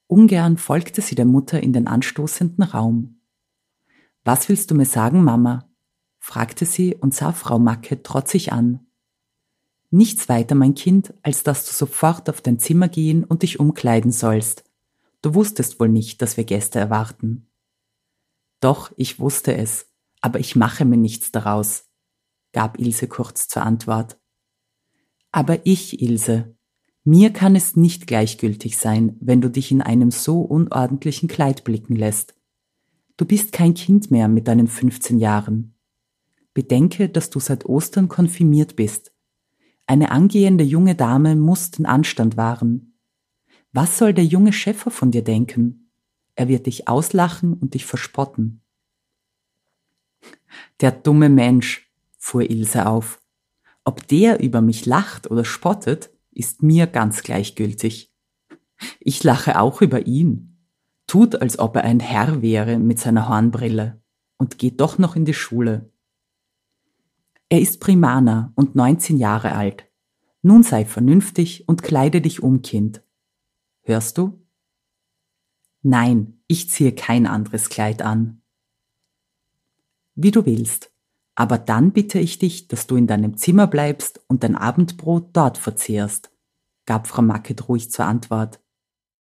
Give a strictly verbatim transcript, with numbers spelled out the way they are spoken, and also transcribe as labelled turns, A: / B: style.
A: Ungern folgte sie der Mutter in den anstoßenden Raum. »Was willst du mir sagen, Mama?« fragte sie und sah Frau Macke trotzig an. »Nichts weiter, mein Kind, als dass du sofort auf dein Zimmer gehen und dich umkleiden sollst. Du wusstest wohl nicht, dass wir Gäste erwarten.« »Doch, ich wusste es, aber ich mache mir nichts daraus«, gab Ilse kurz zur Antwort. »Aber ich, Ilse, mir kann es nicht gleichgültig sein, wenn du dich in einem so unordentlichen Kleid blicken lässt. Du bist kein Kind mehr mit deinen fünfzehn Jahren. Bedenke, dass du seit Ostern konfirmiert bist. Eine angehende junge Dame muss den Anstand wahren. Was soll der junge Schäfer von dir denken? Er wird dich auslachen und dich verspotten.« »Der dumme Mensch«, fuhr Ilse auf. »Ob der über mich lacht oder spottet, ist mir ganz gleichgültig. Ich lache auch über ihn. Tut, als ob er ein Herr wäre mit seiner Hornbrille und geht doch noch in die Schule. Er ist Primaner und neunzehn Jahre alt. Nun sei vernünftig und kleide dich um, Kind. Hörst du?« »Nein, ich ziehe kein anderes Kleid an.« »Wie du willst, aber dann bitte ich dich, dass du in deinem Zimmer bleibst und dein Abendbrot dort verzehrst«, gab Frau Macke ruhig zur Antwort.